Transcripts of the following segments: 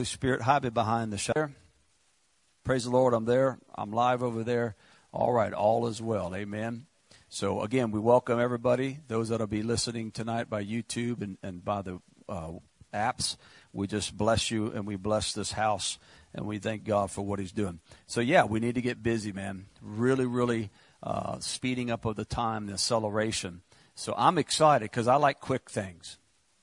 Holy Spirit, hide me behind the shadow. Praise the Lord, I'm there. I'm live over there. All right, all is well. Amen. So, again, we welcome everybody, those that will be listening tonight by YouTube and by the apps. We just bless you, and we bless this house, and we thank God for what he's doing. So, yeah, we need to get busy, man. Really, really speeding up of the time, the acceleration. So I'm excited because I like quick things.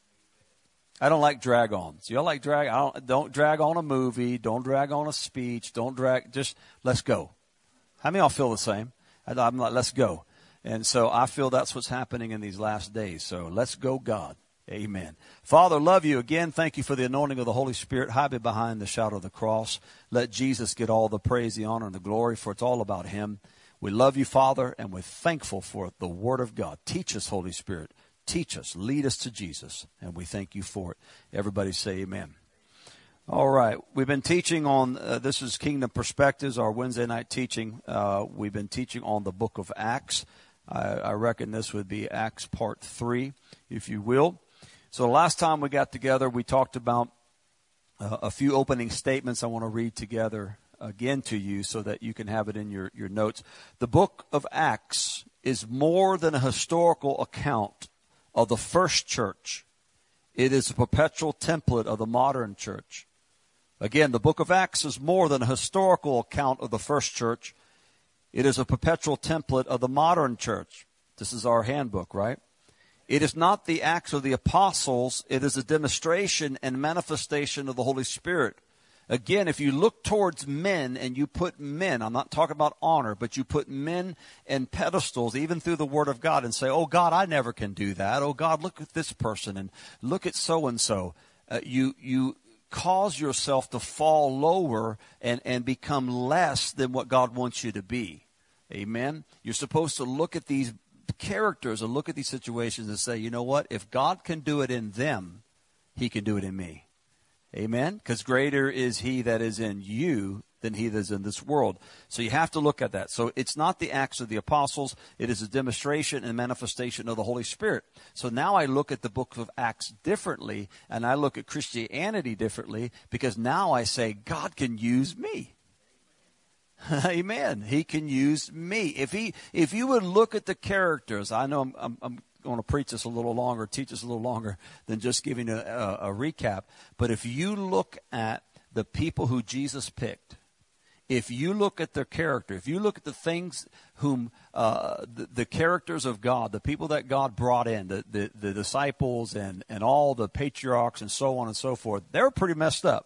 I don't like drag-ons. Y'all like drag? Don't drag on a movie. Don't drag on a speech. Don't drag. Just let's go. How many of y'all feel the same? I'm like, let's go. And so I feel that's what's happening in these last days. So let's go, God. Amen. Father, love you again. Thank you for the anointing of the Holy Spirit. Hide me behind the shadow of the cross. Let Jesus get all the praise, the honor, and the glory, for it's all about him. We love you, Father, and we're thankful for the Word of God. Teach us, Holy Spirit. Teach us. Lead us to Jesus, and we thank you for it. Everybody say amen. All right. We've been teaching on, this is Kingdom Perspectives, our Wednesday night teaching. We've been teaching on the book of Acts. I reckon this would be Acts part 3, if you will. So last time we got together, we talked about a few opening statements I want to read together again to you so that you can have it in your notes. The book of Acts is more than a historical account of the first church. It is a perpetual template of the modern church. Again, the book of Acts is more than a historical account of the first church. It is a perpetual template of the modern church. This is our handbook, right? It is not the Acts of the Apostles. It is a demonstration and manifestation of the Holy Spirit. Again, if you look towards men and you put men, I'm not talking about honor, but you put men in pedestals, even through the Word of God, and say, oh, God, I never can do that. Oh, God, look at this person and look at so-and-so. You cause yourself to fall lower and become less than what God wants you to be. Amen? You're supposed to look at these characters and look at these situations and say, you know what? If God can do it in them, he can do it in me. Amen? Because greater is he that is in you than he that is in this world. So you have to look at that. So it's not the Acts of the Apostles. It is a demonstration and manifestation of the Holy Spirit. So now I look at the book of Acts differently, and I look at Christianity differently, because now I say, God can use me. Amen. He can use me. If you would look at the characters, I know I'm going to preach this a little longer, teach this a little longer than just giving a recap. But if you look at the people who Jesus picked, if you look at their character, if you look at the things whom the characters of God, the people that God brought in, the disciples and all the patriarchs and so on and so forth, they were pretty messed up.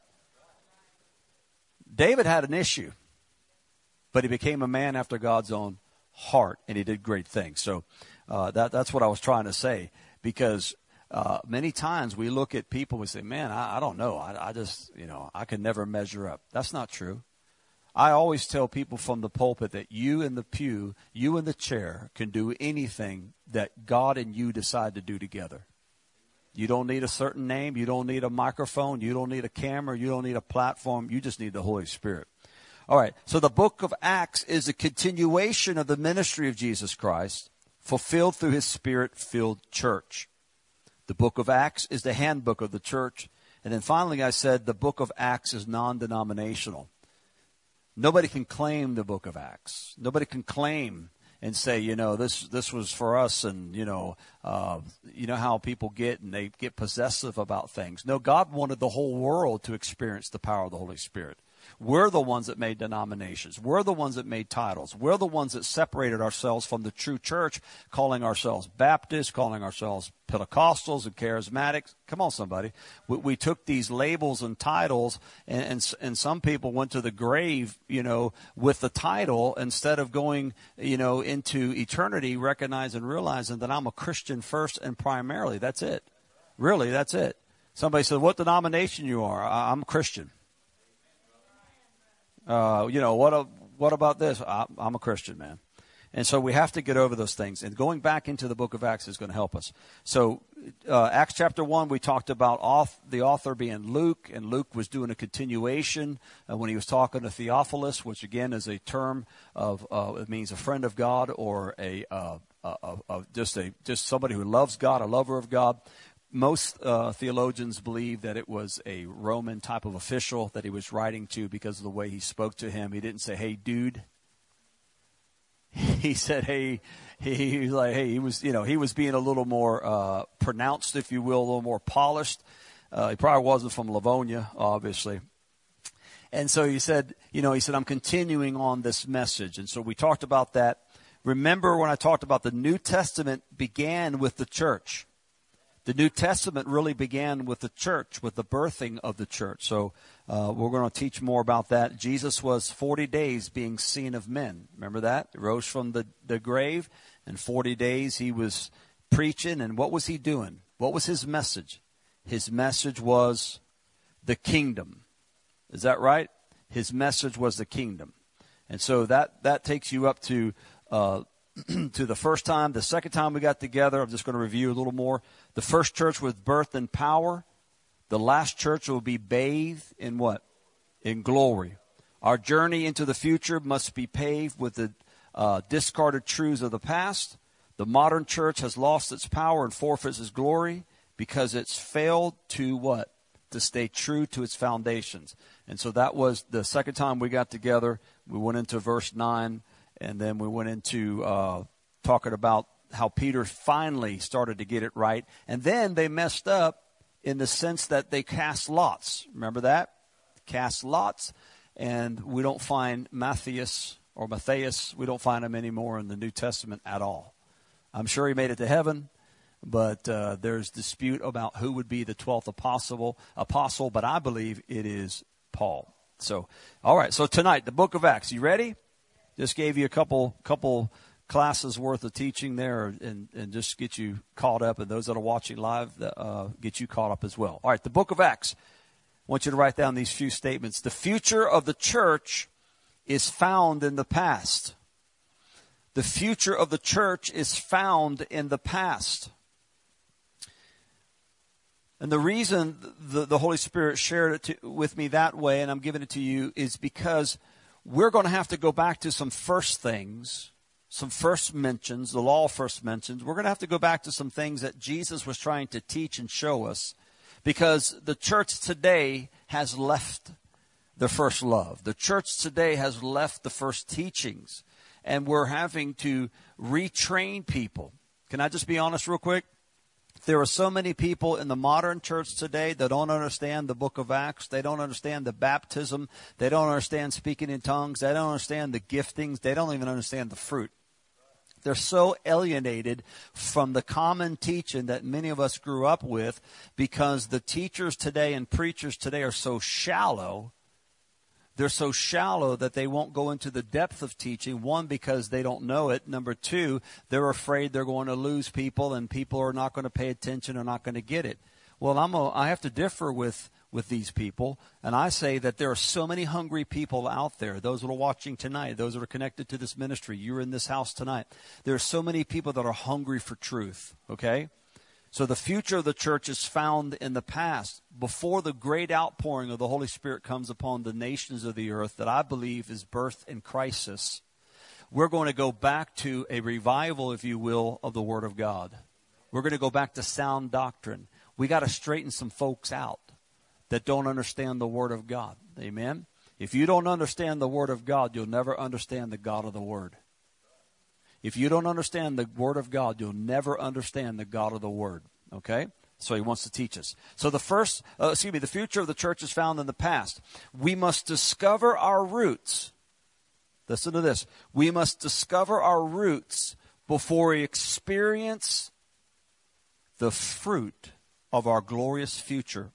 David had an issue, but he became a man after God's own heart, and he did great things. So that's what I was trying to say, because many times we look at people and we say, man, I don't know. I just, I can never measure up. That's not true. I always tell people from the pulpit that you in the pew, you in the chair can do anything that God and you decide to do together. You don't need a certain name. You don't need a microphone. You don't need a camera. You don't need a platform. You just need the Holy Spirit. All right. So the book of Acts is a continuation of the ministry of Jesus Christ, fulfilled through his Spirit-filled church. The book of Acts is the handbook of the church. And then finally, I said the book of Acts is non-denominational. Nobody can claim the book of Acts. Nobody can claim and say, this was for us, and, you know how people get, and they get possessive about things. No, God wanted the whole world to experience the power of the Holy Spirit. We're the ones that made denominations. We're the ones that made titles. We're the ones that separated ourselves from the true church, calling ourselves Baptists, calling ourselves Pentecostals and Charismatics. Come on, somebody. We took these labels and titles, and some people went to the grave, with the title, instead of going, into eternity, recognizing and realizing that I'm a Christian first and primarily. That's it. Really, that's it. Somebody said, what denomination you are? I'm Christian. What about this? I'm a Christian, man. And so we have to get over those things. And going back into the book of Acts is going to help us. So Acts chapter 1, we talked about the author being Luke, and Luke was doing a continuation when he was talking to Theophilus, which again is a term of it means a friend of God, or just somebody who loves God, a lover of God. most theologians believe that it was a Roman type of official that he was writing to because of the way he spoke to him. He didn't say, "Hey, dude." He said, "Hey." He was like, "Hey." He was, he was being a little more pronounced, if you will, a little more polished. He probably wasn't from Livonia, obviously. And so he said, "I'm continuing on this message." And so we talked about that. Remember when I talked about the New Testament began with the church. The New Testament really began with the church, with the birthing of the church. So we're going to teach more about that. Jesus was 40 days being seen of men. Remember that? He rose from the grave, and 40 days he was preaching. And what was he doing? What was his message? His message was the kingdom. Is that right? His message was the kingdom. And so that takes you up to to the first time. The second time we got together, I'm just going to review a little more. The first church was birthed in power. The last church will be bathed in what? In glory. Our journey into the future must be paved with the discarded truths of the past. The modern church has lost its power and forfeits its glory because it's failed to what? To stay true to its foundations. And so that was the second time we got together. We went into verse 9, and then we went into talking about how Peter finally started to get it right. And then they messed up in the sense that they cast lots. Remember that? Cast lots. And we don't find Matthias, we don't find him anymore in the New Testament at all. I'm sure he made it to heaven, but there's dispute about who would be the 12th apostle, but I believe it is Paul. So, all right, so tonight, the book of Acts. You ready? Just gave you a couple classes worth of teaching there, and just get you caught up, and those that are watching live, get you caught up as well. All right, the book of Acts. I want you to write down these few statements. The future of the church is found in the past. The future of the church is found in the past. And the reason the Holy Spirit shared it with me that way, and I'm giving it to you, is because we're going to have to go back to some first things, some first mentions, the law first mentions. We're going to have to go back to some things that Jesus was trying to teach and show us, because the church today has left the first love. The church today has left the first teachings, and we're having to retrain people. Can I just be honest real quick? There are so many people in the modern church today that don't understand the book of Acts. They don't understand the baptism. They don't understand speaking in tongues. They don't understand the giftings. They don't even understand the fruit. They're so alienated from the common teaching that many of us grew up with, because the teachers today and preachers today are so shallow. They're so shallow that they won't go into the depth of teaching. One, because they don't know it. Number two, they're afraid they're going to lose people, and people are not going to pay attention or not going to get it. Well, I have to differ with these people, and I say that there are so many hungry people out there. Those that are watching tonight, those that are connected to this ministry, you're in this house tonight. There are so many people that are hungry for truth, okay? So the future of the church is found in the past, before the great outpouring of the Holy Spirit comes upon the nations of the earth that I believe is birth and crisis. We're going to go back to a revival, if you will, of the Word of God. We're going to go back to sound doctrine. We got to straighten some folks out that don't understand the Word of God. Amen? If you don't understand the Word of God, you'll never understand the God of the Word. If you don't understand the Word of God, you'll never understand the God of the Word. Okay? So he wants to teach us. So the future of the church is found in the past. We must discover our roots. Listen to this. We must discover our roots before we experience the fruit of our glorious future.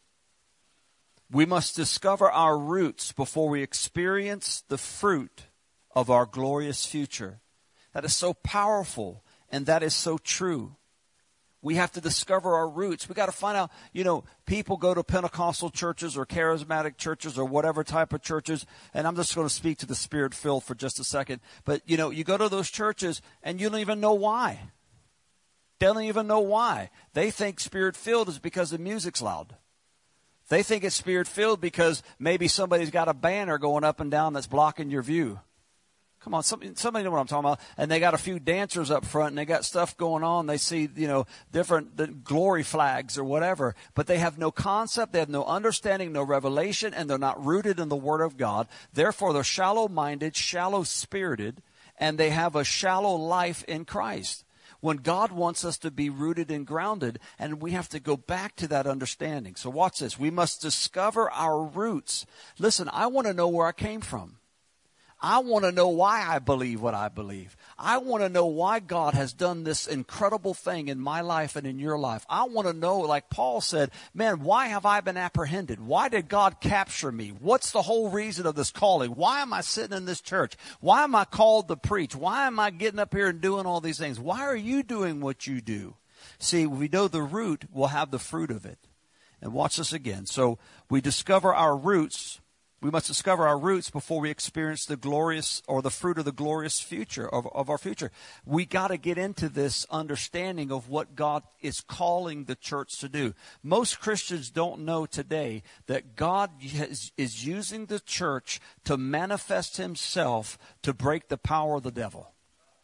We must discover our roots before we experience the fruit of our glorious future. That is so powerful, and that is so true. We have to discover our roots. We got to find out, people go to Pentecostal churches or charismatic churches or whatever type of churches, and I'm just going to speak to the Spirit-filled for just a second. But, you go to those churches, and you don't even know why. They don't even know why. They think Spirit-filled is because the music's loud. They think it's Spirit-filled because maybe somebody's got a banner going up and down that's blocking your view. Come on, somebody know what I'm talking about. And they got a few dancers up front, and they got stuff going on. They see, different glory flags or whatever. But they have no concept, they have no understanding, no revelation, and they're not rooted in the Word of God. Therefore, they're shallow-minded, shallow-spirited, and they have a shallow life in Christ. When God wants us to be rooted and grounded, and we have to go back to that understanding. So watch this. We must discover our roots. Listen, I want to know where I came from. I want to know why I believe what I believe. I want to know why God has done this incredible thing in my life and in your life. I want to know, like Paul said, man, why have I been apprehended? Why did God capture me? What's the whole reason of this calling? Why am I sitting in this church? Why am I called to preach? Why am I getting up here and doing all these things? Why are you doing what you do? See, we know the root, we'll have the fruit of it. And watch this again. So we discover our roots. We must discover our roots before we experience the glorious or the fruit of the glorious future of our future. We got to get into this understanding of what God is calling the church to do. Most Christians don't know today that God is using the church to manifest himself to break the power of the devil.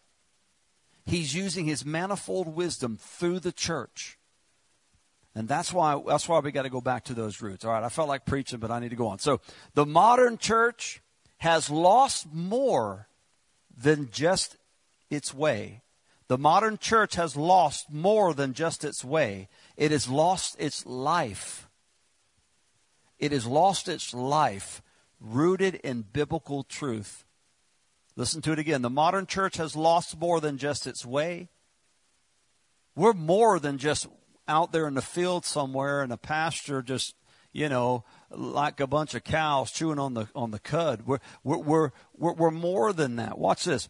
He's using his manifold wisdom through the church. And that's why we got to go back to those roots. All right, I felt like preaching, but I need to go on. So the modern church has lost more than just its way. The modern church has lost more than just its way. It has lost its life. It has lost its life rooted in biblical truth. Listen to it again. The modern church has lost more than just its way. We're more than just out there in the field somewhere in a pasture, just, like a bunch of cows chewing on the cud. We're more than that. Watch this.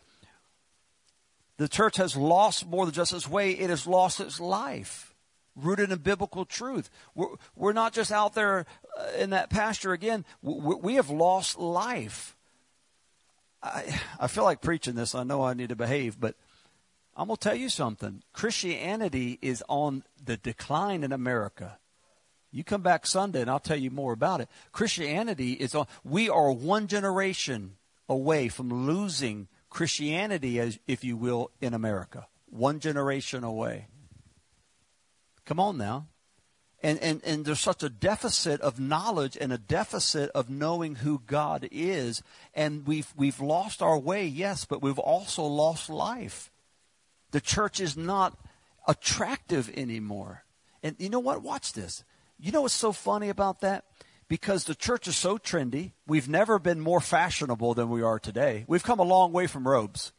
The church has lost more than just its way. It has lost its life, rooted in biblical truth. We're not just out there in that pasture again. We have lost life. I feel like preaching this. I know I need to behave, but I'm going to tell you something. Christianity is on the decline in America. You come back Sunday and I'll tell you more about it. Christianity is on. We are one generation away from losing Christianity, as if you will, in America. One generation away. Come on now. And there's such a deficit of knowledge and a deficit of knowing who God is. And we've lost our way, yes, but we've also lost life. The church is not attractive anymore. And you know what? Watch this. You know what's so funny about that? Because the church is so trendy. We've never been more fashionable than we are today. We've come a long way from robes.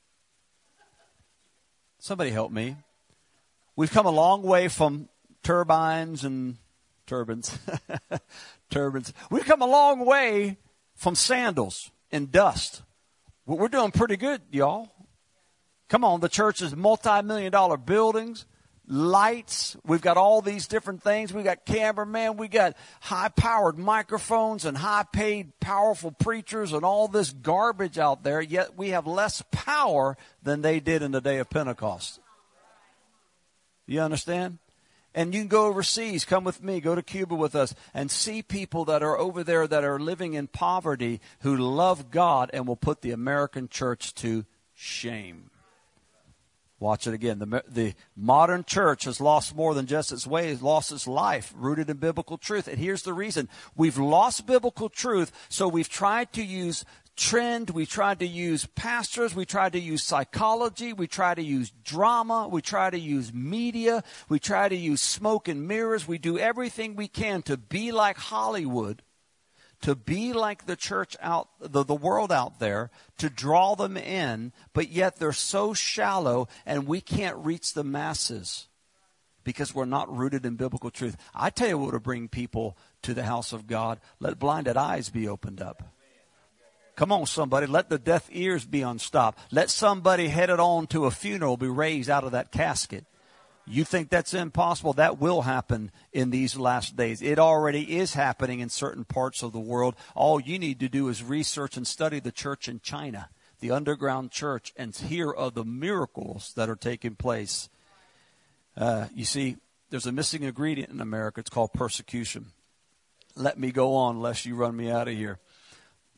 Somebody help me. We've come a long way from turbines and turbans. Turbans. We've come a long way from sandals and dust. We're doing pretty good, y'all. Come on, the church is multi-million-dollar buildings, lights. We've got all these different things. We got cameramen. We got high-powered microphones and high-paid, powerful preachers and all this garbage out there. Yet we have less power than they did in the day of Pentecost. You understand? And you can go overseas. Come with me. Go to Cuba with us and see people that are over there that are living in poverty who love God and will put the American church to shame. Watch it again. The modern church has lost more than just its way. It's lost its life, rooted in biblical truth. And here's the reason. We've lost biblical truth, so we've tried to use trend. We tried to use pastors. We tried to use psychology. We try to use drama. We try to use media. We try to use smoke and mirrors. We do everything we can to be like Hollywood, to be like the church out, the world out there, to draw them in, but yet they're so shallow and we can't reach the masses because we're not rooted in biblical truth. I tell you what will bring people to the house of God. Let blinded eyes be opened up. Come on, somebody. Let the deaf ears be unstopped. Let somebody headed on to a funeral be raised out of that casket. You think that's impossible? That will happen in these last days. It already is happening in certain parts of the world. All you need to do is research and study the church in China, the underground church, and hear of the miracles that are taking place. You see, there's a missing ingredient in America. It's called persecution. Let me go on lest you run me out of here.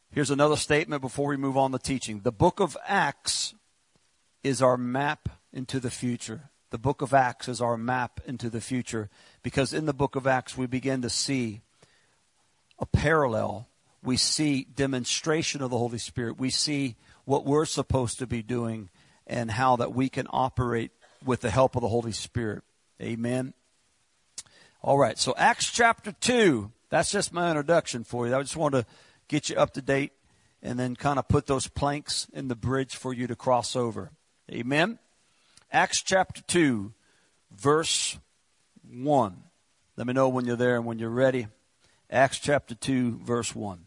Here's another statement before we move on to teaching. The book of Acts is our map into the future. The book of Acts is our map into the future, because in the book of Acts we begin to see a parallel. We see demonstration of the Holy Spirit. We see what we're supposed to be doing and how that we can operate with the help of the Holy Spirit. Amen. All right, so Acts chapter 2, that's just my introduction for you. I just want to get you up to date and then kind of put those planks in the bridge for you to cross over. Amen. Acts chapter 2, verse 1. Let me know when you're there and when you're ready. Acts chapter 2, verse 1.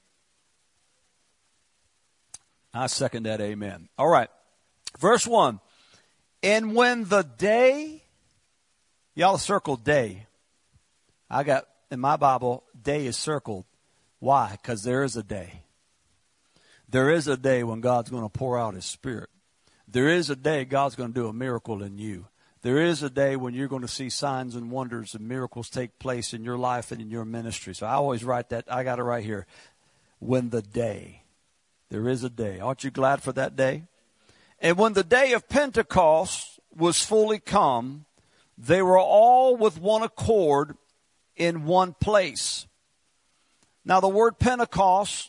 I second that, amen. All right, verse 1. And when the day, y'all circle day. I got, in my Bible, day is circled. Why? Because there is a day. There is a day when God's going to pour out His Spirit. There is a day God's going to do a miracle in you. There is a day when you're going to see signs and wonders and miracles take place in your life and in your ministry. So I always write that. I got it right here. When the day. There is a day. Aren't you glad for that day? And when the day of Pentecost was fully come, they were all with one accord in one place. Now the word Pentecost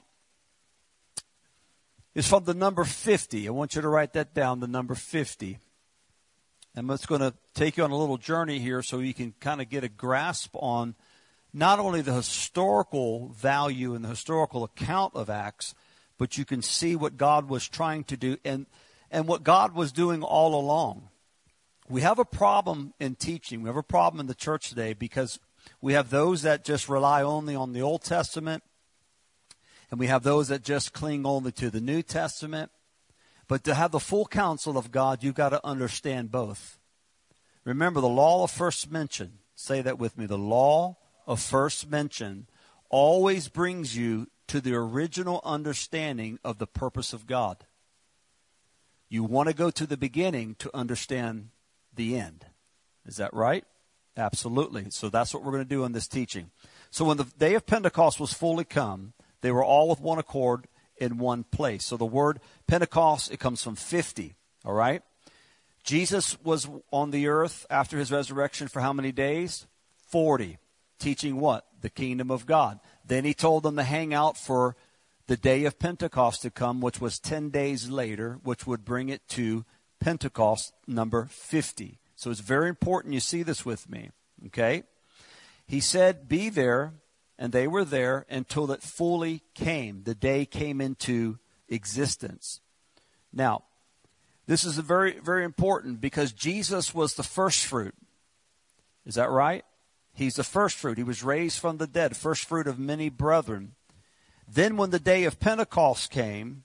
is from the number 50. I want you to write that down, the number 50. I'm just going to take you on a little journey here so you can kind of get a grasp on not only the historical value and the historical account of Acts, but you can see what God was trying to do and what God was doing all along. We have a problem in teaching. We have a problem in the church today because we have those that just rely only on the Old Testament, and we have those that just cling only to the New Testament. But to have the full counsel of God, you've got to understand both. Remember, the law of first mention. Say that with me. The law of first mention always brings you to the original understanding of the purpose of God. You want to go to the beginning to understand the end. Is that right? Absolutely. So that's what we're going to do in this teaching. So when the day of Pentecost was fully come, they were all with one accord in one place. So the word Pentecost, it comes from 50. All right? Jesus was on the earth after his resurrection for how many days? 40. Teaching what? The kingdom of God. Then he told them to hang out for the day of Pentecost to come, which was 10 days later, which would bring it to Pentecost number 50. So it's very important you see this with me. Okay? He said, be there, and they were there until it fully came. The day came into existence. Now, this is very, very important because Jesus was the first fruit. Is that right? He's the first fruit. He was raised from the dead, first fruit of many brethren. Then when the day of Pentecost came,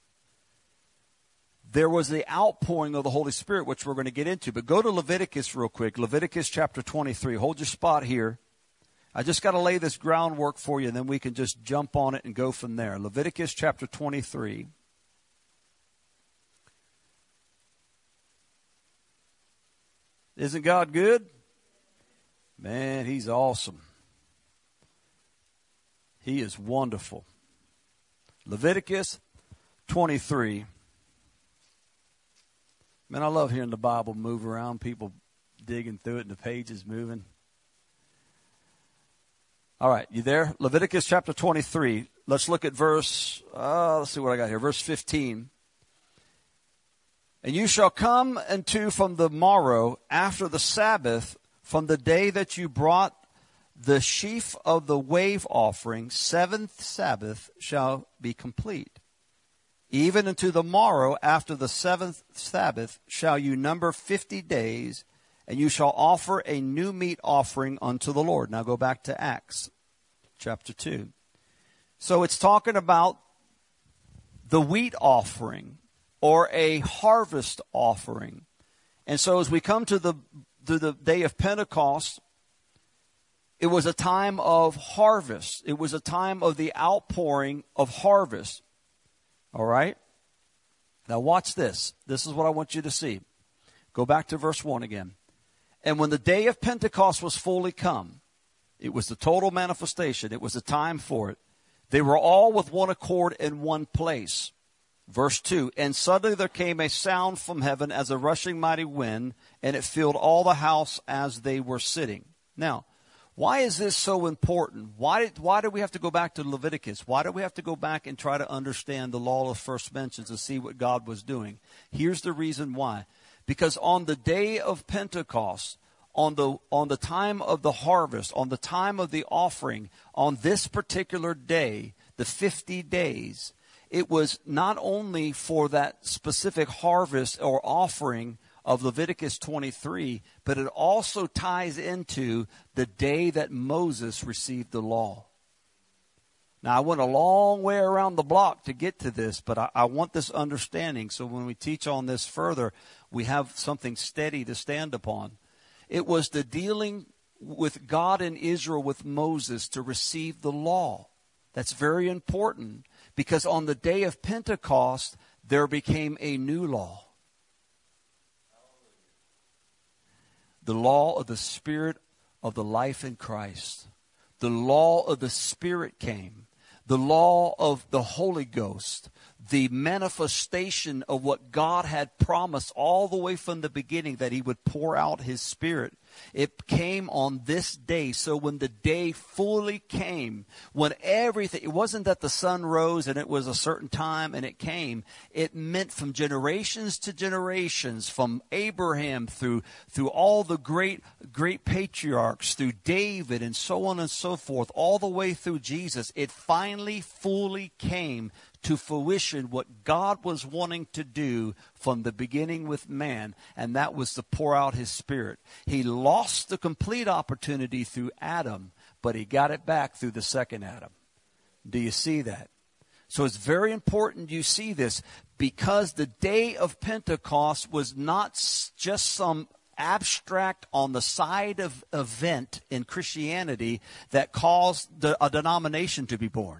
there was the outpouring of the Holy Spirit, which we're going to get into. But go to Leviticus real quick. Leviticus chapter 23. Hold your spot here. I just got to lay this groundwork for you, and then we can just jump on it and go from there. Leviticus chapter 23. Isn't God good? Man, He's awesome. He is wonderful. Leviticus 23. Man, I love hearing the Bible move around, people digging through it and the pages moving. All right, you there? Leviticus chapter 23. Let's look at verse, let's see what I got here. Verse 15. And you shall come unto from the morrow after the Sabbath, from the day that you brought the sheaf of the wave offering, 7th Sabbath shall be complete. Even unto the morrow after the 7th Sabbath shall you number 50 days, and you shall offer a new meat offering unto the Lord. Now go back to Acts chapter 2. So it's talking about the wheat offering or a harvest offering. And so as we come to the day of Pentecost, it was a time of harvest. It was a time of the outpouring of harvest. All right? Now watch this. This is what I want you to see. Go back to verse 1 again. And when the day of Pentecost was fully come, it was the total manifestation. It was the time for it. They were all with one accord in one place. Verse 2, and suddenly there came a sound from heaven as a rushing mighty wind, and it filled all the house as they were sitting. Now, why is this so important? Why do we have to go back to Leviticus? Why do we have to go back and try to understand the law of first mentions to see what God was doing? Here's the reason why. Because on the day of Pentecost, on the time of the harvest, on the time of the offering, on this particular day, the 50 days, it was not only for that specific harvest or offering of Leviticus 23, but it also ties into the day that Moses received the law. Now, I went a long way around the block to get to this, but I want this understanding so when we teach on this further, we have something steady to stand upon. It was the dealing with God and Israel with Moses to receive the law. That's very important because on the day of Pentecost, there became a new law. The law of the Spirit of the life in Christ. The law of the Spirit came. The law of the Holy Ghost. The manifestation of what God had promised all the way from the beginning, that he would pour out his Spirit. It came on this day. So when the day fully came, when everything, it wasn't that the sun rose and it was a certain time and it came. It meant from generations to generations, from Abraham through all the great patriarchs, through David and so on and so forth, all the way through Jesus. It finally fully came to fruition what God was wanting to do from the beginning with man, and that was to pour out his Spirit. He lost the complete opportunity through Adam, but he got it back through the second Adam. Do you see that? So it's very important you see this, because the day of Pentecost was not just some abstract on the side of event in Christianity that caused a denomination to be born.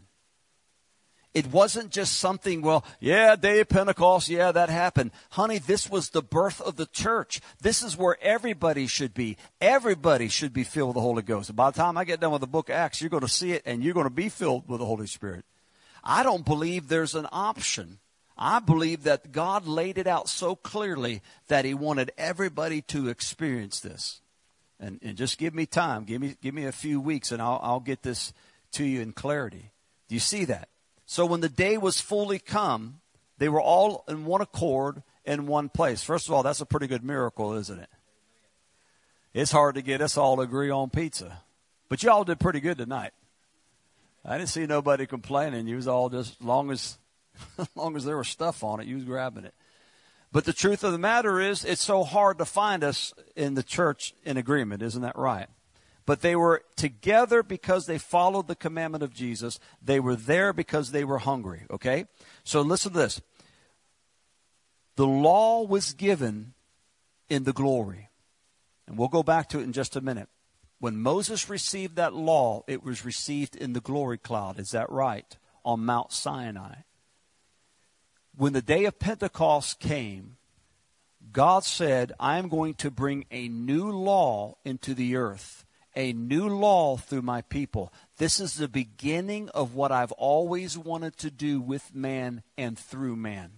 It wasn't just something, well, yeah, day of Pentecost, yeah, that happened. Honey, this was the birth of the church. This is where everybody should be. Everybody should be filled with the Holy Ghost. And by the time I get done with the book of Acts, you're going to see it and you're going to be filled with the Holy Spirit. I don't believe there's an option. I believe that God laid it out so clearly that he wanted everybody to experience this. And just give me time. Give me a few weeks and I'll get this to you in clarity. Do you see that? So when the day was fully come, they were all in one accord in one place. First of all, that's a pretty good miracle, isn't it? It's hard to get us all to agree on pizza. But y'all did pretty good tonight. I didn't see nobody complaining. You was all just, as long as there was stuff on it, you was grabbing it. But the truth of the matter is, it's so hard to find us in the church in agreement. Isn't that right? But they were together because they followed the commandment of Jesus. They were there because they were hungry, okay? So listen to this. The law was given in the glory. And we'll go back to it in just a minute. When Moses received that law, it was received in the glory cloud. Is that right? On Mount Sinai. When the day of Pentecost came, God said, I am going to bring a new law into the earth. A new law through my people. This is the beginning of what I've always wanted to do with man and through man.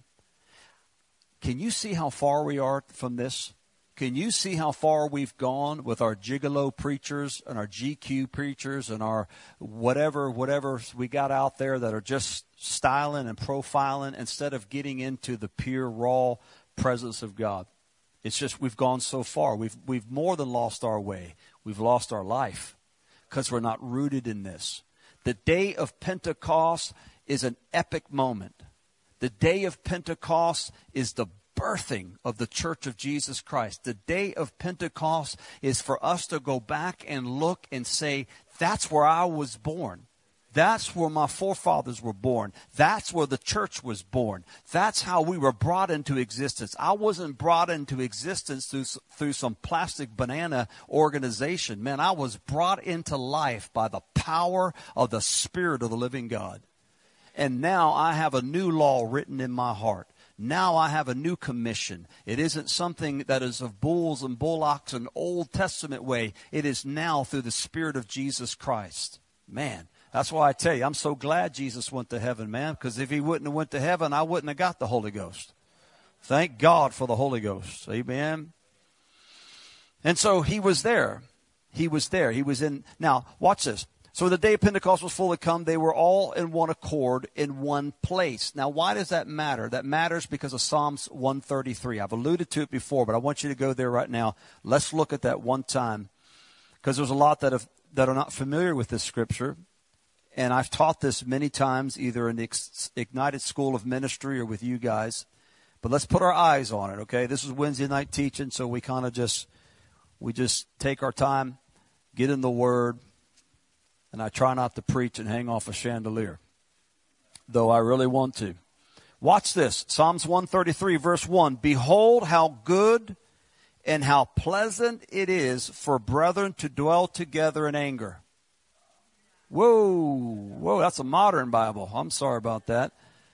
Can you see how far we are from this? Can you see how far we've gone with our gigolo preachers and our GQ preachers and our whatever we got out there that are just styling and profiling instead of getting into the pure, raw presence of God? It's just we've gone so far. We've more than lost our way. We've lost our life because we're not rooted in this. The day of Pentecost is an epic moment. The day of Pentecost is the birthing of the Church of Jesus Christ. The day of Pentecost is for us to go back and look and say, that's where I was born. That's where my forefathers were born. That's where the church was born. That's how we were brought into existence. I wasn't brought into existence through some plastic banana organization. Man, I was brought into life by the power of the Spirit of the living God. And now I have a new law written in my heart. Now I have a new commission. It isn't something that is of bulls and bullocks, an Old Testament way. It is now through the Spirit of Jesus Christ. Man, That's why I tell you, I'm so glad Jesus went to heaven, man, because if he wouldn't have went to heaven, I wouldn't have got the Holy Ghost. Thank God for the Holy Ghost. Amen. And so he was there. He was there. He was in. Now, watch this. So when the day of Pentecost was fully come, they were all in one accord in one place. Now, why does that matter? That matters because of Psalms 133. I've alluded to it before, but I want you to go there right now. Let's look at that one time, because there's a lot that are not familiar with this scripture. And I've taught this many times, either in the Ignited School of Ministry or with you guys. But let's put our eyes on it, okay? This is Wednesday night teaching, so we kind of just take our time, get in the Word, and I try not to preach and hang off a chandelier, though I really want to. Watch this. Psalms 133, verse 1. Behold, how good and how pleasant it is for brethren to dwell together in anger. Whoa, that's a modern Bible. I'm sorry about that.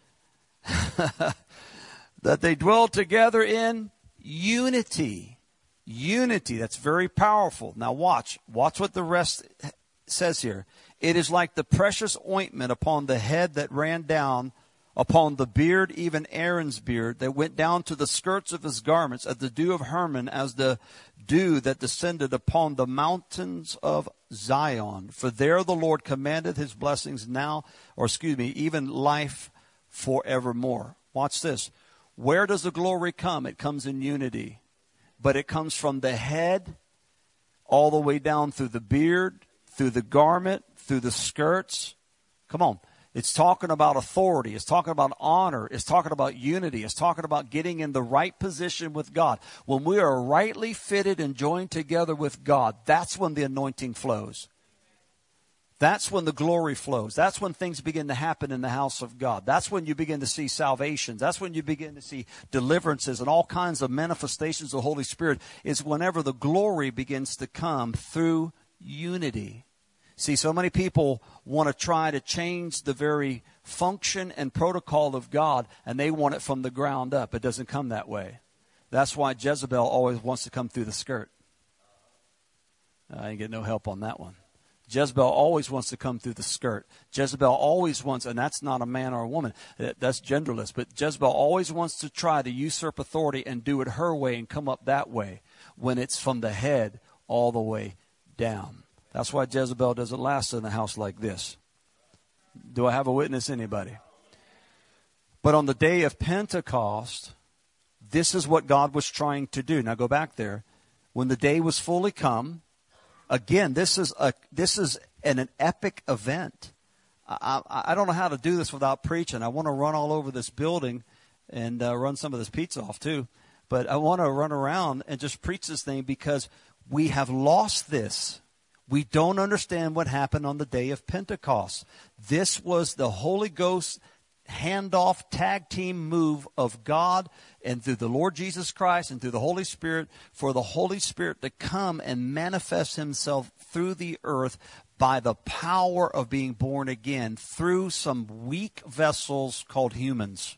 That they dwell together in unity. Unity, that's very powerful. Now watch what the rest says here. It is like the precious ointment upon the head that ran down upon the beard, even Aaron's beard, that went down to the skirts of his garments, as the dew of Hermon, as the dew that descended upon the mountains of Zion. For there the Lord commanded his blessings even life forevermore. Watch this. Where does the glory come? It comes in unity. But it comes from the head all the way down through the beard, through the garment, through the skirts. Come on. It's talking about authority. It's talking about honor. It's talking about unity. It's talking about getting in the right position with God. When we are rightly fitted and joined together with God, that's when the anointing flows. That's when the glory flows. That's when things begin to happen in the house of God. That's when you begin to see salvations. That's when you begin to see deliverances and all kinds of manifestations of the Holy Spirit. Is whenever the glory begins to come through unity. See, so many people want to try to change the very function and protocol of God, and they want it from the ground up. It doesn't come that way. That's why Jezebel always wants to come through the skirt. I ain't get no help on that one. Jezebel always wants to come through the skirt. Jezebel always wants, and that's not a man or a woman, that's genderless, but Jezebel always wants to try to usurp authority and do it her way and come up that way when it's from the head all the way down. That's why Jezebel doesn't last in a house like this. Do I have a witness, anybody? But on the day of Pentecost, this is what God was trying to do. Now go back there. When the day was fully come, again, this is an epic event. I don't know how to do this without preaching. I want to run all over this building and run some of this pizza off too. But I want to run around and just preach this thing because we have lost this. We don't understand what happened on the day of Pentecost. This was the Holy Ghost handoff tag team move of God and through the Lord Jesus Christ and through the Holy Spirit for the Holy Spirit to come and manifest himself through the earth by the power of being born again through some weak vessels called humans.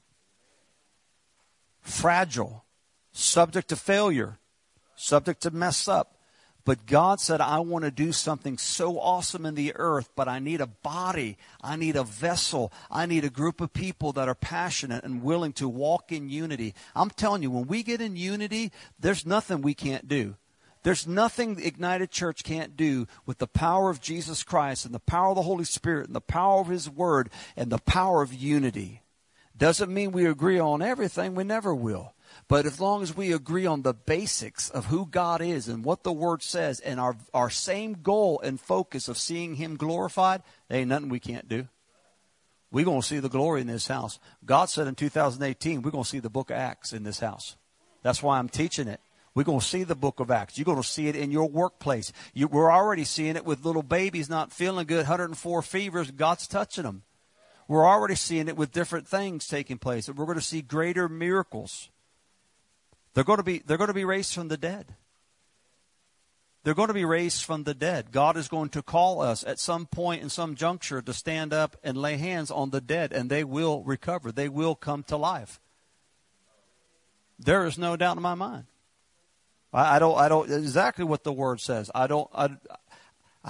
Fragile, subject to failure, subject to mess up. But God said, I want to do something so awesome in the earth, but I need a body. I need a vessel. I need a group of people that are passionate and willing to walk in unity. I'm telling you, when we get in unity, there's nothing we can't do. There's nothing the Ignited Church can't do with the power of Jesus Christ and the power of the Holy Spirit and the power of His Word and the power of unity. Doesn't mean we agree on everything. We never will. But as long as we agree on the basics of who God is and what the Word says and our same goal and focus of seeing Him glorified, there ain't nothing we can't do. We're going to see the glory in this house. God said in 2018, we're going to see the book of Acts in this house. That's why I'm teaching it. We're going to see the book of Acts. You're going to see it in your workplace. We're already seeing it with little babies not feeling good, 104 fevers. God's touching them. We're already seeing it with different things taking place. We're going to see greater miracles. They're going to be raised from the dead. They're going to be raised from the dead. God is going to call us at some point in some juncture to stand up and lay hands on the dead, and they will recover. They will come to life. There is no doubt in my mind. I don't exactly what the Word says.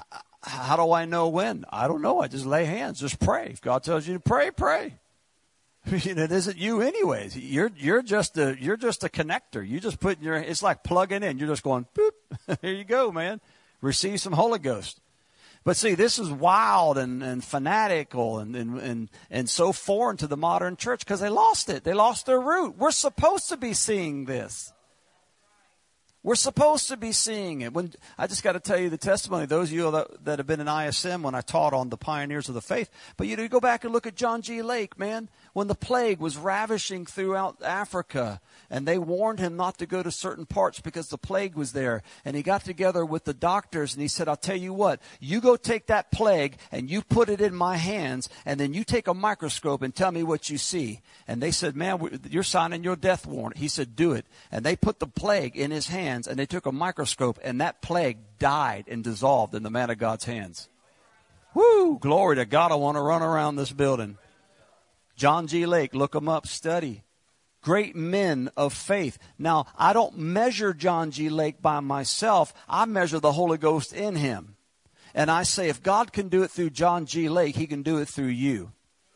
how do I know when? I don't know. I just lay hands. Just pray. If God tells you to pray, pray. It isn't you anyways. You're just a connector. You just put it's like plugging in. You're just going, boop. Here you go, man. Receive some Holy Ghost. But see, this is wild and fanatical and so foreign to the modern church because they lost it. They lost their root. We're supposed to be seeing this. We're supposed to be seeing it. When I just got to tell you the testimony, those of you that have been in ISM when I taught on the pioneers of the faith. But you go back and look at John G. Lake, man, when the plague was ravishing throughout Africa, and they warned him not to go to certain parts because the plague was there. And he got together with the doctors and he said, I'll tell you what, you go take that plague and you put it in my hands, and then you take a microscope and tell me what you see. And they said, man, you're signing your death warrant. He said, do it. And they put the plague in his hands, and they took a microscope, and that plague died and dissolved in the man of God's hands. Woo! Glory to God. I want to run around this building. John G. Lake, look him up, study. Great men of faith. Now, I don't measure John G. Lake by myself. I measure the Holy Ghost in him. And I say, if God can do it through John G. Lake, he can do it through you.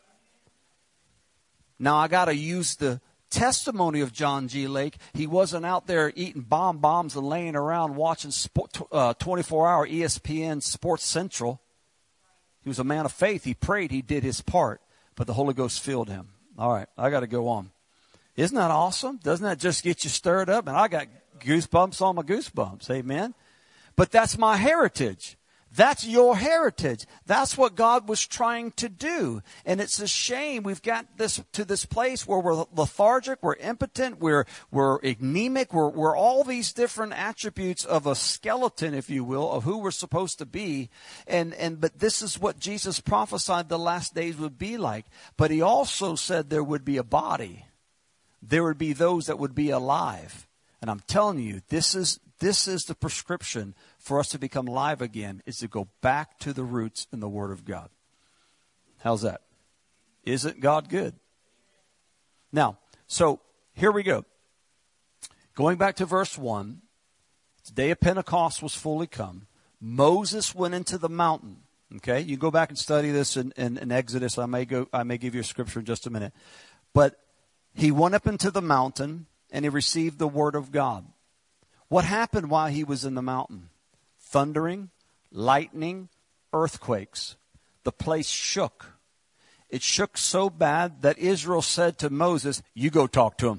Now, I got to use the testimony of John G. Lake. He wasn't out there eating bombs and laying around watching 24-hour ESPN Sports Central. He was a man of faith. He prayed. He did his part. But the Holy Ghost filled him. All right, I got to go on. Isn't that awesome? Doesn't that just get you stirred up? And I got goosebumps on my goosebumps. Amen. But that's my heritage. That's your heritage. That's what God was trying to do. And it's a shame we've got to this place where we're lethargic, we're impotent, we're anemic, we're all these different attributes of a skeleton, if you will, of who we're supposed to be. But this is what Jesus prophesied the last days would be like. But he also said there would be a body. There would be those that would be alive. And I'm telling you, this is the prescription for us to become live again, is to go back to the roots in the Word of God. How's that? Isn't God good? Now, so here we go. Going back to verse 1, the day of Pentecost was fully come. Moses went into the mountain. Okay, you go back and study this in Exodus. I may give you a scripture in just a minute. But he went up into the mountain and he received the Word of God. What happened while he was in the mountain? Thundering, lightning, earthquakes. The place shook. It shook so bad that Israel said to Moses, you go talk to him.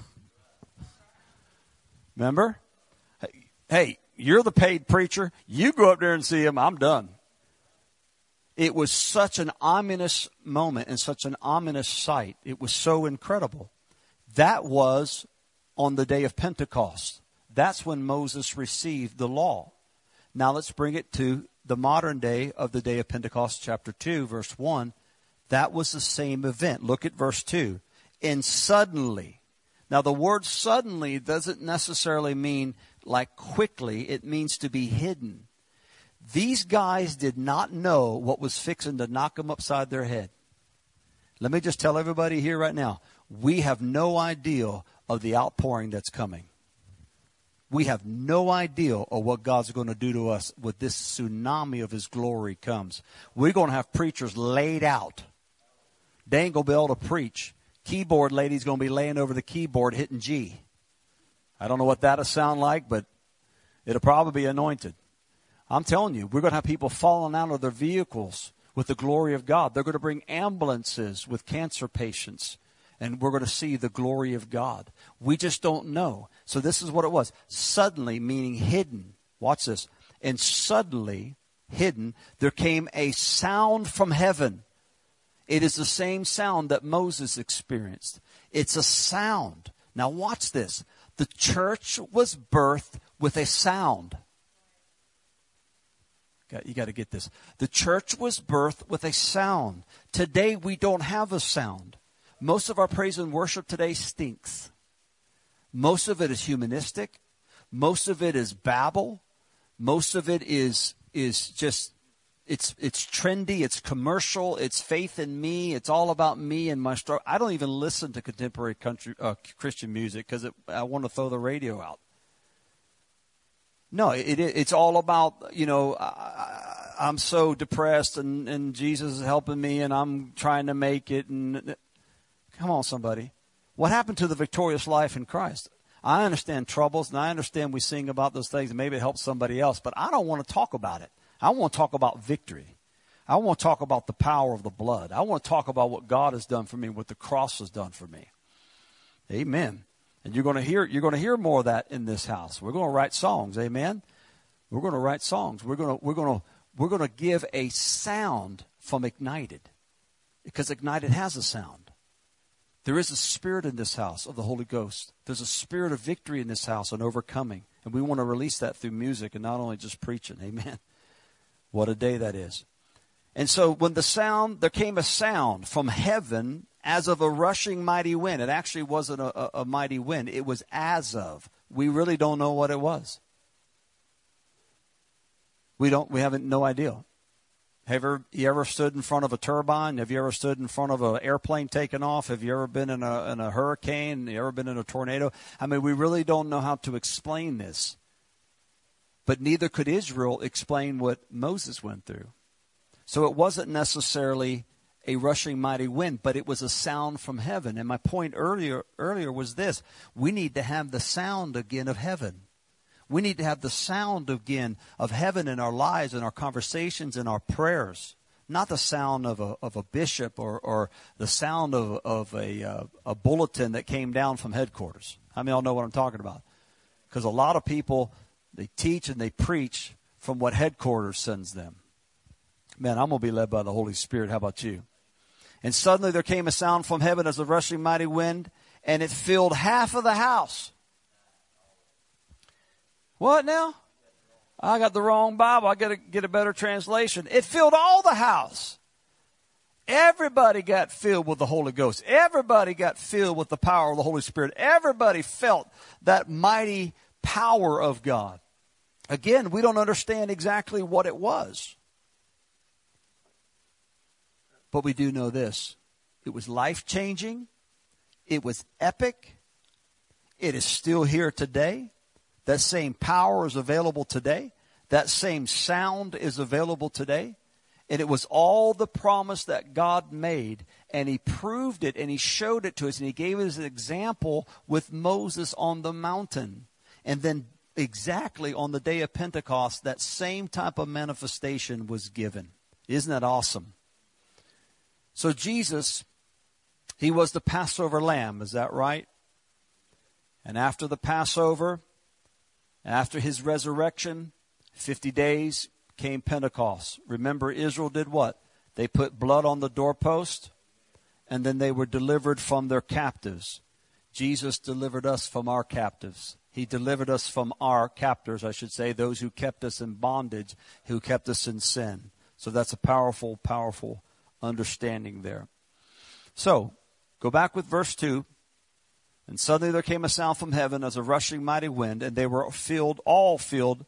Remember? Hey, you're the paid preacher. You go up there and see him. I'm done. It was such an ominous moment and such an ominous sight. It was so incredible. That was on the day of Pentecost. That's when Moses received the law. Now let's bring it to the modern day of the day of Pentecost, chapter 2, verse 1. That was the same event. Look at verse 2. And suddenly. Now the word suddenly doesn't necessarily mean like quickly. It means to be hidden. These guys did not know what was fixing to knock them upside their head. Let me just tell everybody here right now. We have no idea of the outpouring that's coming. We have no idea of what God's going to do to us with this tsunami of His glory comes. We're going to have preachers laid out. They ain't going to be able to preach. Keyboard lady's going to be laying over the keyboard hitting G. I don't know what that'll sound like, but it'll probably be anointed. I'm telling you, we're going to have people falling out of their vehicles with the glory of God. They're going to bring ambulances with cancer patients. And we're going to see the glory of God. We just don't know. So this is what it was. Suddenly, meaning hidden. Watch this. And suddenly, hidden, there came a sound from heaven. It is the same sound that Moses experienced. It's a sound. Now watch this. The church was birthed with a sound. You got to get this. The church was birthed with a sound. Today, we don't have a sound. Most of our praise and worship today stinks. Most of it is humanistic. Most of it is babble. Most of it is just, it's trendy. It's commercial. It's faith in me. It's all about me and my struggle. I don't even listen to contemporary country Christian music because I want to throw the radio out. No, it's all about, I'm so depressed and Jesus is helping me and I'm trying to make it. And come on, somebody. What happened to the victorious life in Christ? I understand troubles and I understand we sing about those things and maybe it helps somebody else, but I don't want to talk about it. I want to talk about victory. I want to talk about the power of the blood. I want to talk about what God has done for me, what the cross has done for me. Amen. And you're going to hear more of that in this house. We're going to write songs. Amen. We're going to write songs. We're going to give a sound from Ignited, because Ignited has a sound. There is a spirit in this house of the Holy Ghost. There's a spirit of victory in this house and overcoming. And we want to release that through music and not only just preaching. Amen. What a day that is. And so when there came a sound from heaven as of a rushing mighty wind. It actually wasn't a mighty wind. It was as of. We really don't know what it was. We have no idea. Have you ever stood in front of a turbine? Have you ever stood in front of an airplane taking off? Have you ever been in a hurricane? Have you ever been in a tornado? I mean, we really don't know how to explain this. But neither could Israel explain what Moses went through. So it wasn't necessarily a rushing mighty wind, but it was a sound from heaven. And my point earlier was this. We need to have the sound again of heaven. We need to have the sound again of heaven in our lives, in our conversations, in our prayers. Not the sound of a bishop or the sound of a bulletin that came down from headquarters. How many of y'all know what I'm talking about? Because a lot of people, they teach and they preach from what headquarters sends them. Man, I'm going to be led by the Holy Spirit. How about you? And suddenly there came a sound from heaven as a rushing mighty wind, and it filled half of the house. What now? I got the wrong Bible. I got to get a better translation. It filled all the house. Everybody got filled with the Holy Ghost. Everybody got filled with the power of the Holy Spirit. Everybody felt that mighty power of God. Again, we don't understand exactly what it was. But we do know this. It was life-changing. It was epic. It is still here today. That same power is available today. That same sound is available today. And it was all the promise that God made. And He proved it and He showed it to us. And He gave us an example with Moses on the mountain. And then exactly on the day of Pentecost, that same type of manifestation was given. Isn't that awesome? So Jesus, He was the Passover lamb, is that right? And after the Passover, after His resurrection, 50 days came Pentecost. Remember, Israel did what? They put blood on the doorpost, and then they were delivered from their captives. Jesus delivered us from our captives. He delivered us from our captors, I should say, those who kept us in bondage, who kept us in sin. So that's a powerful, powerful understanding there. So, go back with verse 2. And suddenly there came a sound from heaven as a rushing mighty wind, and they were all filled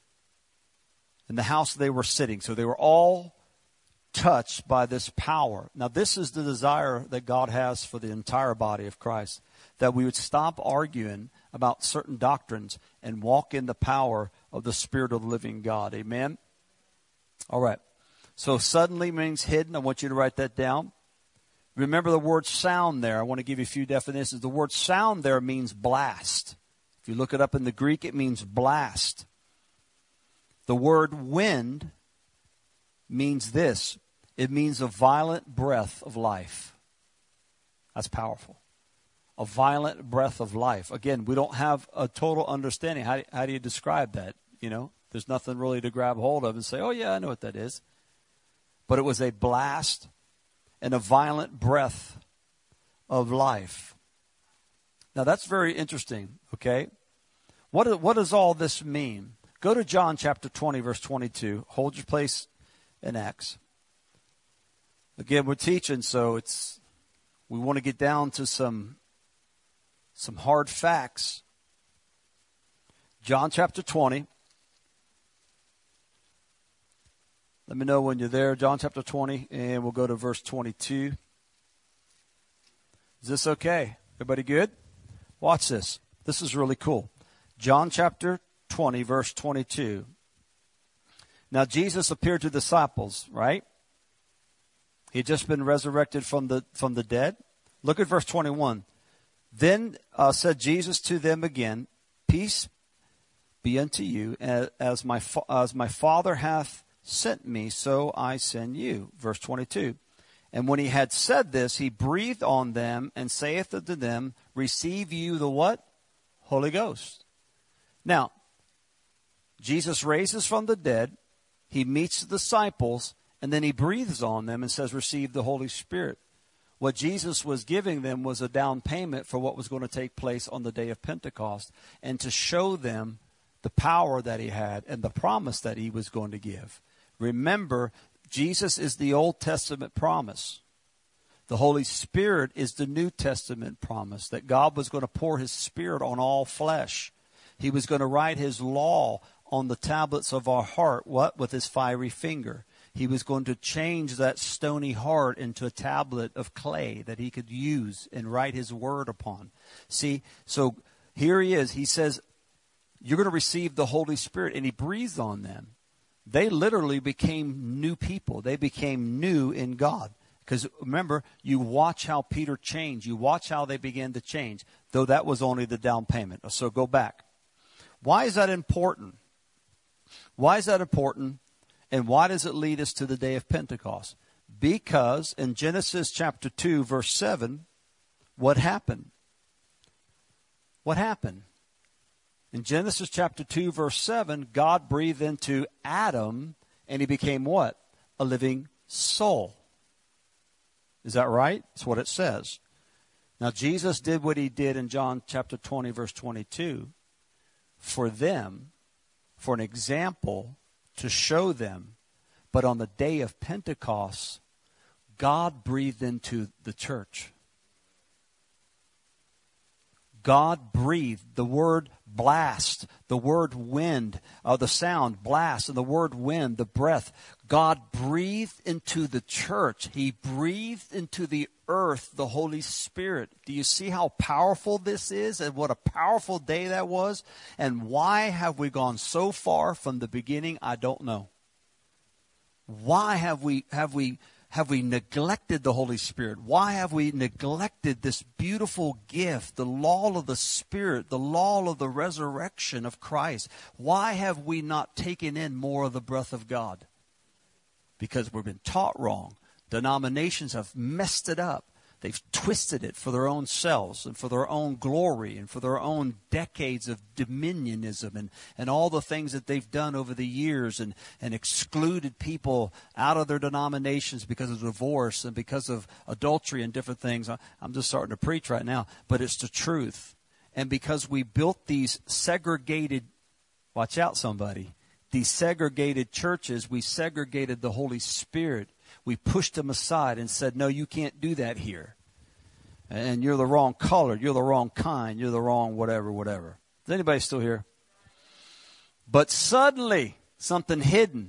in the house they were sitting. So they were all touched by this power. Now this is the desire that God has for the entire body of Christ, that we would stop arguing about certain doctrines and walk in the power of the Spirit of the living God. Amen? All right. So suddenly means hidden. I want you to write that down. Remember the word sound there. I want to give you a few definitions. The word sound there means blast. If you look it up in the Greek, it means blast. The word wind means this. It means a violent breath of life. That's powerful. A violent breath of life. Again, we don't have a total understanding. How do you describe that? You know, there's nothing really to grab hold of and say, oh yeah, I know what that is. But it was a blast and a violent breath of life. Now that's very interesting, okay? What does all this mean? Go to John chapter 20, verse 22. Hold your place in Acts. Again, we're teaching, so we want to get down to some hard facts. John chapter 20. Let me know when you're there. John chapter 20, and we'll go to verse 22. Is this okay? Everybody good? Watch this. This is really cool. John chapter 20, verse 22. Now, Jesus appeared to the disciples, right? He had just been resurrected from the dead. Look at verse 21. Then said Jesus to them again, peace be unto you, as my Father hath sent me, so I send you. Verse 22. And when he had said this, he breathed on them and saith unto them, receive you the what? Holy Ghost. Now, Jesus raises from the dead. He meets the disciples, and then he breathes on them and says, receive the Holy Spirit. What Jesus was giving them was a down payment for what was going to take place on the day of Pentecost, and to show them the power that he had and the promise that he was going to give. Remember, Jesus is the Old Testament promise. The Holy Spirit is the New Testament promise that God was going to pour his Spirit on all flesh. He was going to write his law on the tablets of our heart. What? With his fiery finger. He was going to change that stony heart into a tablet of clay that he could use and write his word upon. See, so here he is. He says, you're going to receive the Holy Spirit. And he breathed on them. They literally became new people. They became new in God. Because remember, you watch how Peter changed. You watch how they began to change. Though that was only the down payment. So go back. Why is that important? Why is that important? And why does it lead us to the day of Pentecost? Because in Genesis chapter 2, verse 7, what happened? What happened? In Genesis chapter 2, verse 7, God breathed into Adam, and he became what? A living soul. Is that right? That's what it says. Now, Jesus did what he did in John chapter 20, verse 22, for them, for an example, to show them. But on the day of Pentecost, God breathed into the church. God breathed. The word blast, the word wind, the sound, blast, and the word wind, the breath. God breathed into the church. He breathed into the earth the Holy Spirit. Do you see how powerful this is and what a powerful day that was? And why have we gone so far from the beginning? I don't know. Why have we neglected the Holy Spirit? Why have we neglected this beautiful gift, the law of the Spirit, the law of the resurrection of Christ? Why have we not taken in more of the breath of God? Because we've been taught wrong. Denominations have messed it up. They've twisted it for their own selves and for their own glory and for their own decades of dominionism and all the things that they've done over the years and excluded people out of their denominations because of divorce and because of adultery and different things. I'm just starting to preach right now, but it's the truth. And because we built these segregated, watch out somebody, these segregated churches, we segregated the Holy Spirit. We pushed him aside and said, no, you can't do that here. And you're the wrong color. You're the wrong kind. You're the wrong whatever. Is anybody still here? But suddenly, something hidden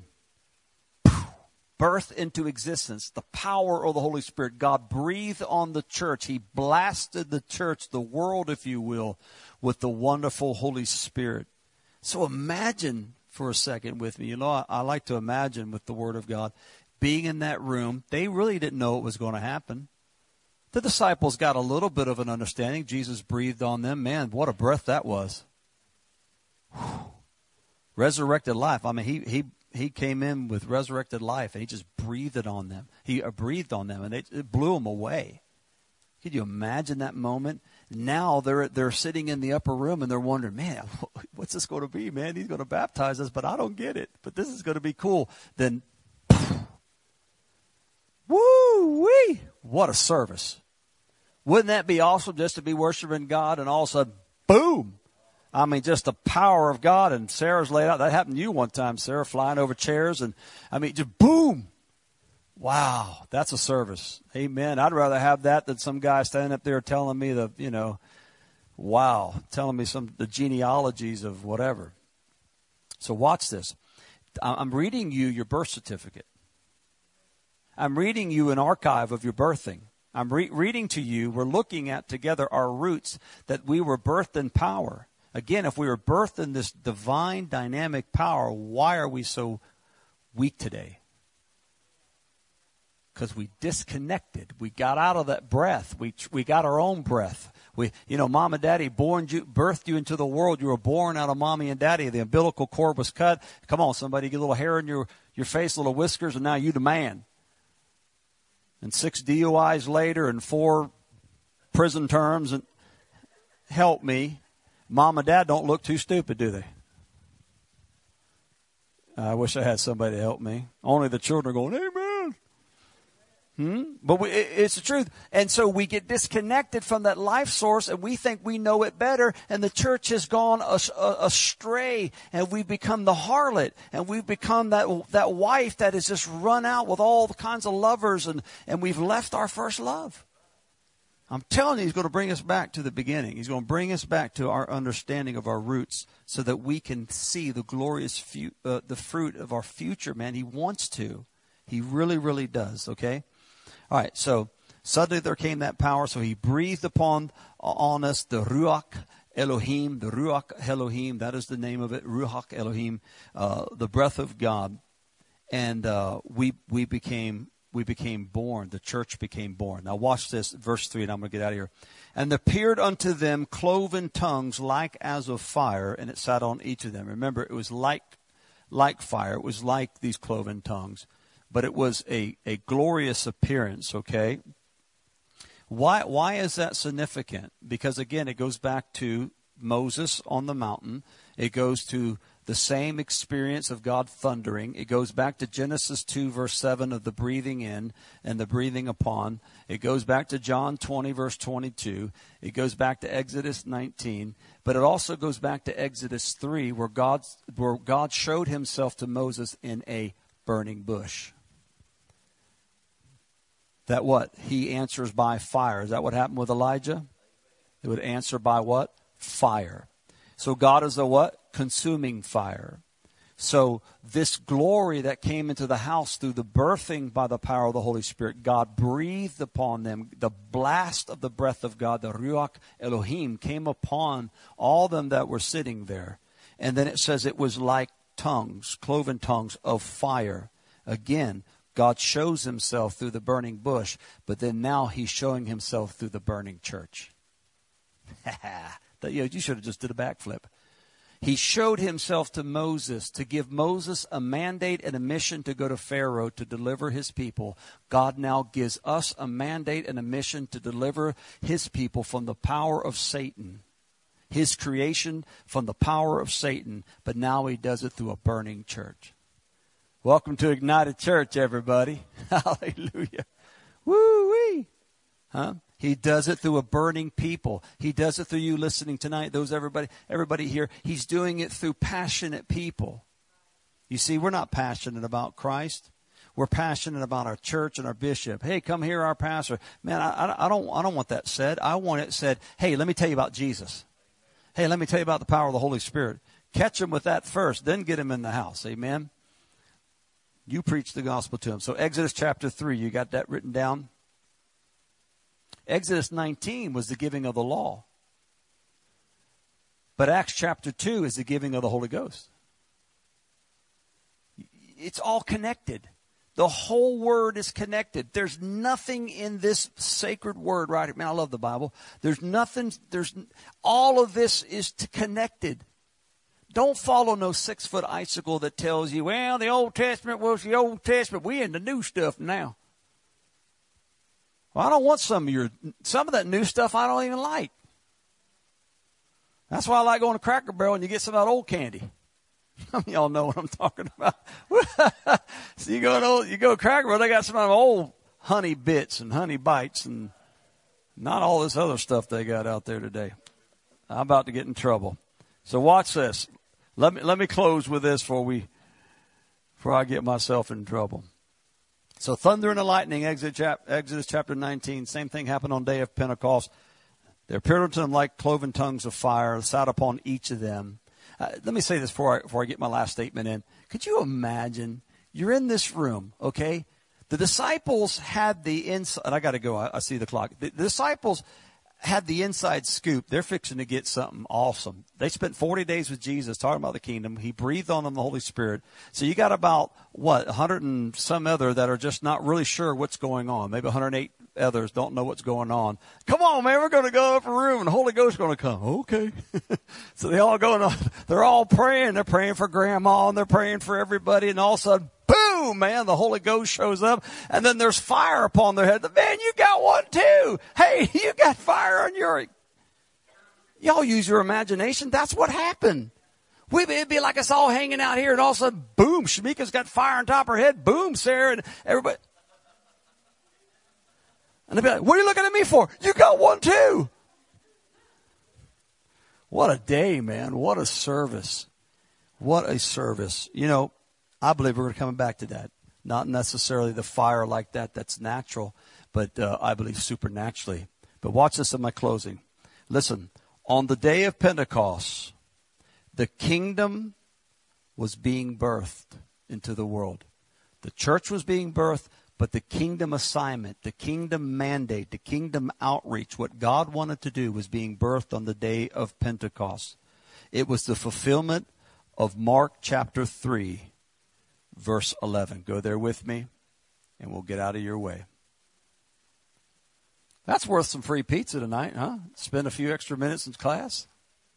birthed into existence. The power of the Holy Spirit. God breathed on the church. He blasted the church, the world, if you will, with the wonderful Holy Spirit. So imagine for a second with me. You know, I like to imagine with the Word of God. Being in that room, they really didn't know what was going to happen. The disciples got a little bit of an understanding. Jesus breathed on them. Man, what a breath that was. Whew. Resurrected life. I mean, he came in with resurrected life, and he just breathed it on them. He breathed on them, and it blew them away. Could you imagine that moment? Now they're sitting in the upper room, and they're wondering, man, what's this going to be, man? He's going to baptize us, but I don't get it. But this is going to be cool. Then woo-wee! What a service. Wouldn't that be awesome just to be worshiping God and all of a sudden, boom! I mean, just the power of God. And Sarah's laid out. That happened to you one time, Sarah, flying over chairs. And I mean, just boom! Wow, that's a service. Amen. I'd rather have that than some guy standing up there telling me telling me the genealogies of whatever. So watch this. I'm reading you your birth certificate. I'm reading you an archive of your birthing. I'm reading to you, we're looking at together our roots, that we were birthed in power. Again, if we were birthed in this divine dynamic power, why are we so weak today? Because we disconnected. We got out of that breath. We got our own breath. Mom and daddy birthed you into the world. You were born out of mommy and daddy. The umbilical cord was cut. Come on, somebody, get a little hair in your face, little whiskers, and now you the man. And 6 DUIs later and 4 prison terms, and help me. Mom and dad don't look too stupid, do they? I wish I had somebody to help me. Only the children are going, amen. But it's the truth. And so we get disconnected from that life source, and we think we know it better, and the church has gone astray, and we've become the harlot, and we've become that wife that has just run out with all the kinds of lovers, and we've left our first love. I'm telling you, he's going to bring us back to the beginning. He's going to bring us back to our understanding of our roots so that we can see the glorious the fruit of our future, man. He wants to. He really, really does, okay? All right, so suddenly there came that power. So he breathed on us the Ruach Elohim, the Ruach Elohim. That is the name of it, Ruach Elohim, the breath of God. And we became born. The church became born. Now watch this, verse 3, and I'm going to get out of here. And there appeared unto them cloven tongues like as of fire, and it sat on each of them. Remember, it was like fire. It was like these cloven tongues. But it was a glorious appearance, okay? Why is that significant? Because, again, it goes back to Moses on the mountain. It goes to the same experience of God thundering. It goes back to Genesis 2, verse 7 of the breathing in and the breathing upon. It goes back to John 20, verse 22. It goes back to Exodus 19. But it also goes back to Exodus 3, where God showed himself to Moses in a burning bush. That what? He answers by fire. Is that what happened with Elijah? It would answer by what? Fire. So God is a what? Consuming fire. So this glory that came into the house through the birthing by the power of the Holy Spirit, God breathed upon them. The blast of the breath of God, the Ruach Elohim, came upon all them that were sitting there. And then it says it was like tongues, cloven tongues of fire. Again, God shows himself through the burning bush, but then now he's showing himself through the burning church. You should have just did a backflip. He showed himself to Moses to give Moses a mandate and a mission to go to Pharaoh to deliver his people. God now gives us a mandate and a mission to deliver his people from the power of Satan, his creation from the power of Satan, but now he does it through a burning church. Welcome to Ignited Church, everybody. Hallelujah. Woo-wee. Huh? He does it through a burning people. He does it through you listening tonight. Everybody here. He's doing it through passionate people. You see, we're not passionate about Christ. We're passionate about our church and our bishop. Hey, come hear our pastor. Man, I don't want that said. I want it said, hey, let me tell you about Jesus. Hey, let me tell you about the power of the Holy Spirit. Catch him with that first, then get him in the house. Amen. You preach the gospel to him. So Exodus chapter 3, you got that written down? Exodus 19 was the giving of the law. But Acts chapter 2 is the giving of the Holy Ghost. It's all connected. The whole word is connected. There's nothing in this sacred word right here. Man, I love the Bible. All of this is connected. Don't follow no 6-foot icicle that tells you, well, the Old Testament was the Old Testament. We in the new stuff now. Well, I don't want some of that new stuff I don't even like. That's why I like going to Cracker Barrel and you get some of that old candy. Some of y'all know what I'm talking about. So you go to Cracker Barrel, they got some of them old honey bits and honey bites and not all this other stuff they got out there today. I'm about to get in trouble. So watch this. Let me close with this before I get myself in trouble. So thunder and the lightning, Exodus chapter 19. Same thing happened on the day of Pentecost. There appeared unto them like cloven tongues of fire, sat upon each of them. Let me say this before I get my last statement in. Could you imagine? You're in this room, okay? The disciples had the insight. And I got to go. I see the clock. The disciples had the inside scoop. They're fixing to get something awesome. They spent 40 days with Jesus talking about the kingdom. He breathed on them the Holy Spirit. So you got about, 100 and some other that are just not really sure what's going on. Maybe 108 others don't know what's going on. Come on, man, we're going to go up a room and the Holy Ghost is going to come. Okay. So they all going on. They're all praying. They're praying for grandma and they're praying for everybody. And all of a sudden, boom, man, the Holy Ghost shows up and then there's fire upon their head. Man, you got one too. Hey, you got fire on your, y'all use your imagination. That's what happened. It'd be like us all hanging out here and all of a sudden, boom, Shamika's got fire on top of her head. Boom, Sarah and everybody. And they'd be like, what are you looking at me for? You got one too. What a day, man. What a service. What a service. You know, I believe we're coming back to that. Not necessarily the fire like that. That's natural. But I believe supernaturally. But watch this in my closing. Listen, on the day of Pentecost, the kingdom was being birthed into the world. The church was being birthed, but the kingdom assignment, the kingdom mandate, the kingdom outreach, what God wanted to do was being birthed on the day of Pentecost. It was the fulfillment of Mark chapter 3, verse 11. Go there with me, and we'll get out of your way. That's worth some free pizza tonight, huh? Spend a few extra minutes in class.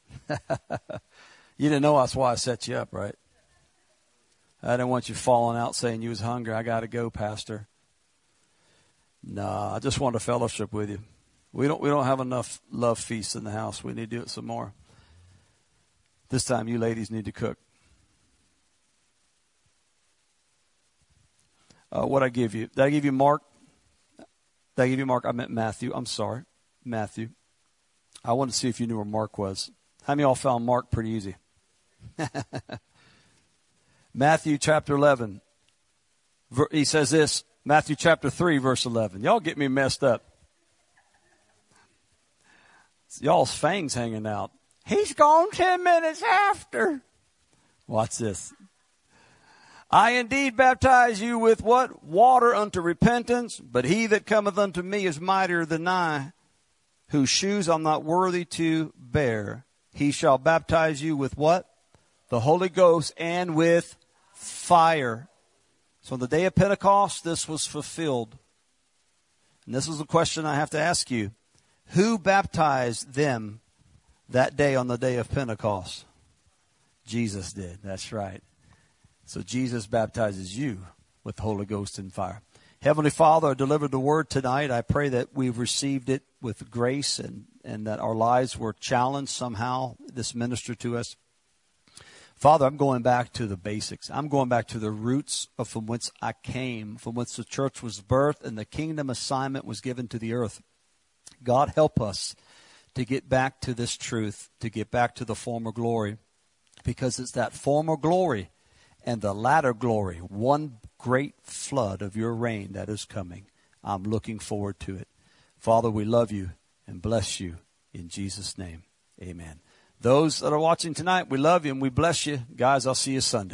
You didn't know that's why I set you up, right? I didn't want you falling out saying you was hungry. I got to go, Pastor. Nah, I just wanted to fellowship with you. We don't have enough love feasts in the house. We need to do it some more. This time you ladies need to cook. What I give you? Did I give you Mark? Did I give you Mark? I meant Matthew. I'm sorry. Matthew. I wanted to see if you knew where Mark was. How many of y'all found Mark pretty easy? Matthew chapter 11. He says this, Matthew chapter 3, verse 11. Y'all get me messed up. Y'all's fangs hanging out. He's gone 10 minutes after. Watch this. I indeed baptize you with what? Water unto repentance, but he that cometh unto me is mightier than I, whose shoes I'm not worthy to bear. He shall baptize you with what? The Holy Ghost and with fire. So on the day of Pentecost, this was fulfilled. And this is the question I have to ask you. Who baptized them that day on the day of Pentecost? Jesus did. That's right. So Jesus baptizes you with the Holy Ghost and fire. Heavenly Father, I delivered the word tonight. I pray that we've received it with grace and that our lives were challenged somehow. This ministered to us. Father, I'm going back to the basics. I'm going back to the roots of from whence I came, from whence the church was birthed and the kingdom assignment was given to the earth. God, help us to get back to this truth, to get back to the former glory, because it's that former glory and the latter glory, one great flood of your reign that is coming. I'm looking forward to it. Father, we love you and bless you in Jesus' name. Amen. Those that are watching tonight, we love you and we bless you. Guys, I'll see you Sunday.